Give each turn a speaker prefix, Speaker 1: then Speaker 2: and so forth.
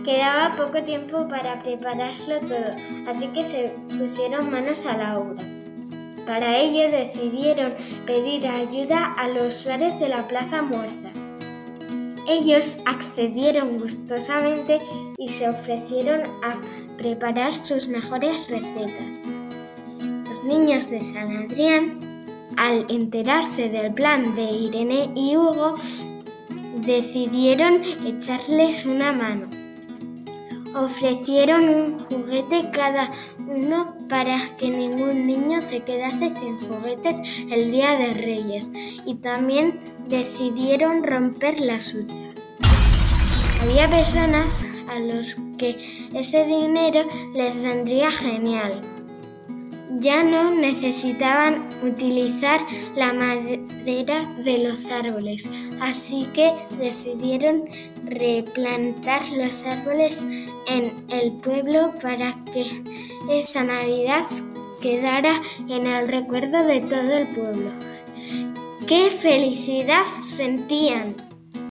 Speaker 1: Quedaba poco tiempo para prepararlo todo, así que se pusieron manos a la obra. Para ello decidieron pedir ayuda a los usuarios de la Plaza Muerta. Ellos accedieron gustosamente y se ofrecieron a preparar sus mejores recetas. Los niños de San Adrián, al enterarse del plan de Irene y Hugo, decidieron echarles una mano. Ofrecieron un juguete cada uno para que ningún niño se quedase sin juguetes el Día de Reyes, y también decidieron romper las huchas. Había personas a los que ese dinero les vendría genial. Ya no necesitaban utilizar la madera de los árboles, así que decidieron replantar los árboles en el pueblo para que esa Navidad quedara en el recuerdo de todo el pueblo. ¡Qué felicidad sentían!